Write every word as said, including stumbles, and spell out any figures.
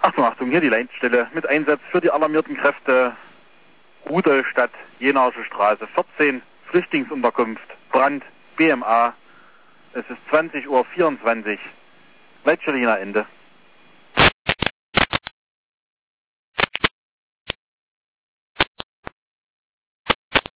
Achtung, Achtung, hier die Leitstelle mit Einsatz für die alarmierten Kräfte. Rudolstadt, Jenaische Straße vierzehn, Flüchtlingsunterkunft, Brand, B M A. Es ist zwanzig Uhr vierundzwanzig. Leitstelle Jena Ende.